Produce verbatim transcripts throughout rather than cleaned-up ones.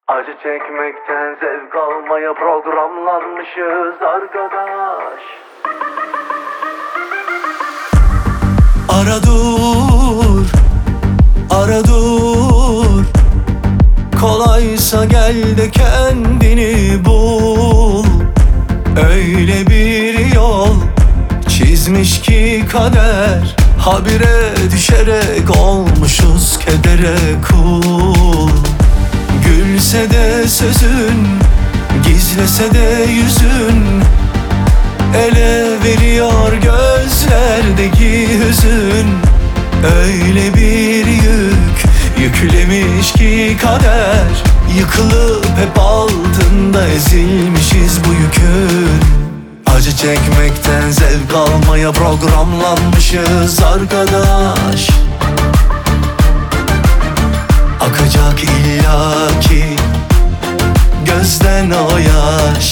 Acı çekmekten zevk almaya programlanmışız arkadaş. Ara dur, ara dur. Kolaysa gel de kendini bul. Öyle bir yol çizmiş ki kader, habire düşerek olmuşuz kedere kul. Gülse de sözün, gizlese de yüzün, ele veriyor gözlerdeki hüzün. Öyle bir yük yüklemiş ki kader, yıkılıp hep altında ezilmişiz bu yükün. Acı çekmekten zevk almaya programlanmışız arkadaş. Akacak illaki gözden o yaş.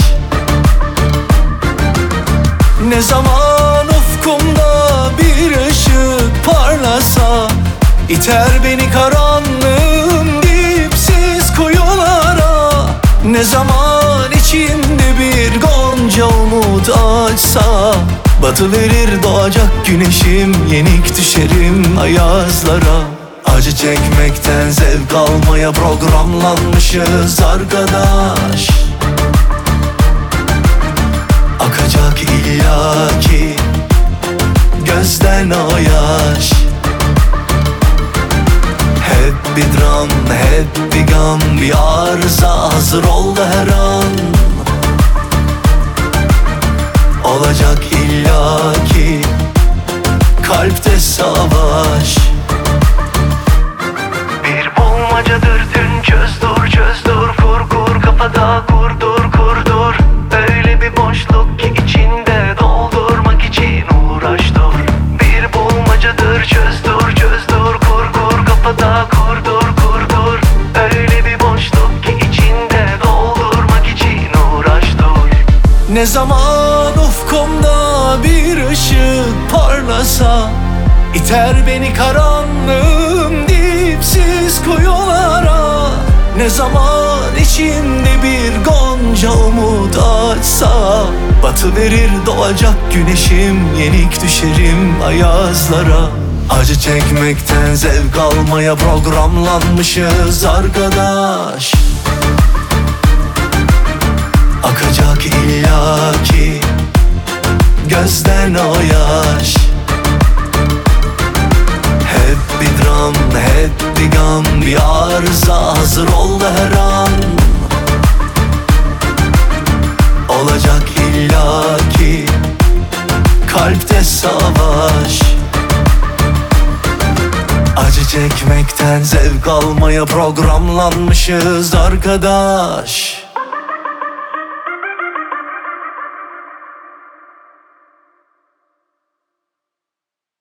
Ne zaman ufkumda bir ışık parlasa, iter beni karanlığın dipsiz kuyulara. Ne zaman içimde bir gonca umut açsa, batıverir doğacak güneşim, yenik düşerim ayazlara. Acı çekmekten zevk almaya programlanmışız arkadaş. Akacak illaki gözden o yaş. Hep bir dram, hep bir gam, bir arıza hazır oldu her an. Olacak illaki kalpte savaş. Bir bulmacadır dün, çöz dur çöz dur, kur kur kafada kurdur kurdur. Öyle bir boşluk ki içinde doldurmak için uğraş dur. Bir bulmacadır, çöz dur çöz dur, kur kur kafada kurdur kurdur. Öyle bir boşluk ki içinde doldurmak için uğraş dur. Ne zaman ufkumda bir ışık parlasa, iter beni karanlığın dipsiz kuyulara. Ne zaman içimde bir gonca umut açsa, batıverir doğacak güneşim, yenik düşerim ayazlara. Acı çekmekten zevk almaya programlanmışız arkadaş. Akacak illaki gözden o yaş. Hep bir dram, hep bir gam, bir arıza hazır oldu her an. Olacak illaki kalpte savaş. Acı çekmekten zevk almaya programlanmışız arkadaş.